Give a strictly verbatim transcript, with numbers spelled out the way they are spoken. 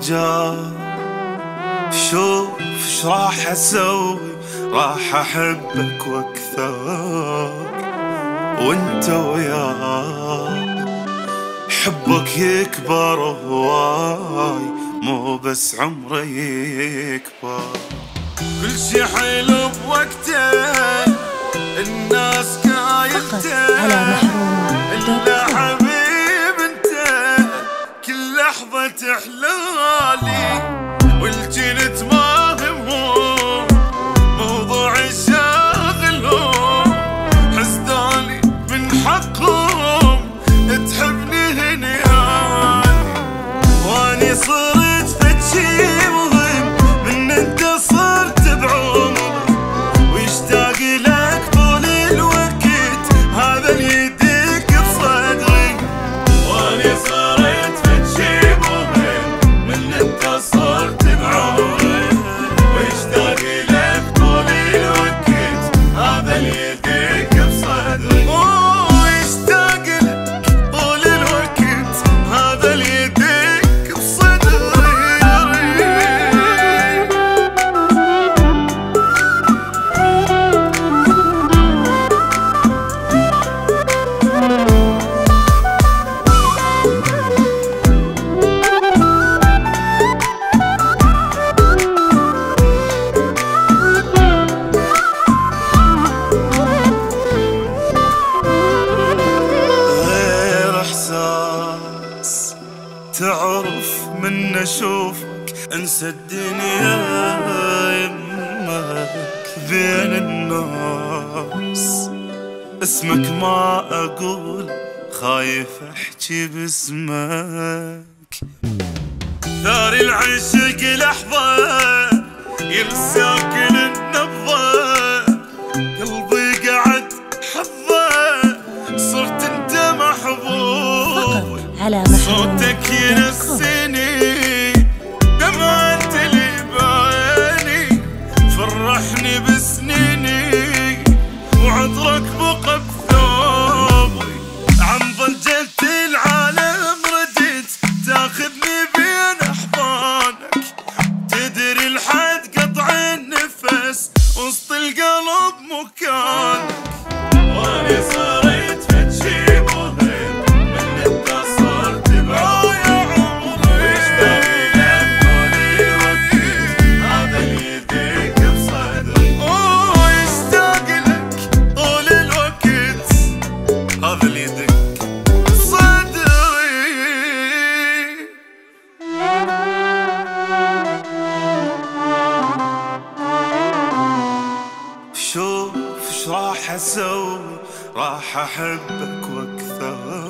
جاء شوف ايش راح اسوي، راح احبك واكثر وانت وياي. حبك يكبر هواي، مو بس عمري يكبر. كل شي حلو بوقته، الناس قايلته، الا حبيب انت كل لحظة تحلالي. والجنت ما همهم موضوع الشاغلهم، حسدالي من حقهم تحبني هنيالي. واني صرت فتشي مهم من انت صرت بعمري، ويشتاق لك طول الوقت هذا اللي يدق بصدري. واني صرت فتشي مهم من انت صرت بعمري، ويشتاق لك طول الوقت هذا اللي يدق بصدري. ويشتاق لك طول الوقت هذا اللي يدق بصدري. تعرف من اشوفك انسى الدنيا يمك بين الناس. اسمك ما اقول خايف احكي باسمك. ثاري العشق لحظة ينسى كل النبضة، قلبي قعد حظه صرت انت محبوب. صوتك ينسيني دمعت اللي بعيني، فرحني بسنيني وعطرك بقى بثوبي. عن ضجة العالم رديت تاخذني بين احضانك، تدري لحد قطع النفس وسط القلب مكانك. واني صرت فتشي مهم من انت صرت بعمري، ويشتاق لك طول الوقت هذا اللي يدق بصدري. ويشتاق لك طول الوقت هذا اللي يدق بصدري. شوف ايش راح اسوي، راح احبك واكثر